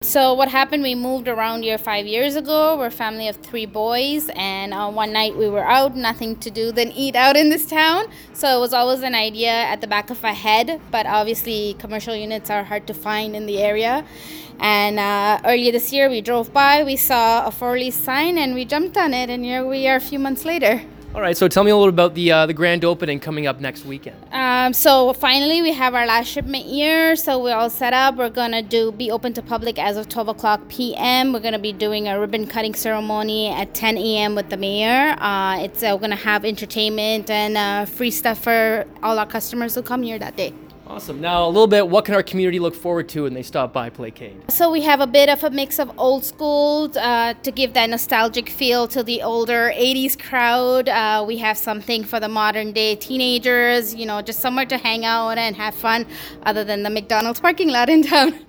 So what happened? We moved around here 5 years ago. We're a family of three boys, and one night we were out, nothing to do than eat out in this town. So it was always an idea at the back of our head, but obviously commercial units are hard to find in the area. And earlier this year, we drove by, we saw a for lease sign, and we jumped on it, and here we are a few months later. All right, so tell me a little about the grand opening coming up next weekend. So finally, we have our last shipment here. So we're all set up. We're gonna be open to public as of 12 o'clock p.m. We're gonna be doing a ribbon cutting ceremony at 10 a.m. with the mayor. We're gonna have entertainment and free stuff for all our customers who come here that day. Awesome. Now, a little bit, what can our community look forward to when they stop by Playcade? So we have a bit of a mix of old school to give that nostalgic feel to the older 80s crowd. We have something for the modern day teenagers, just somewhere to hang out and have fun other than the McDonald's parking lot in town.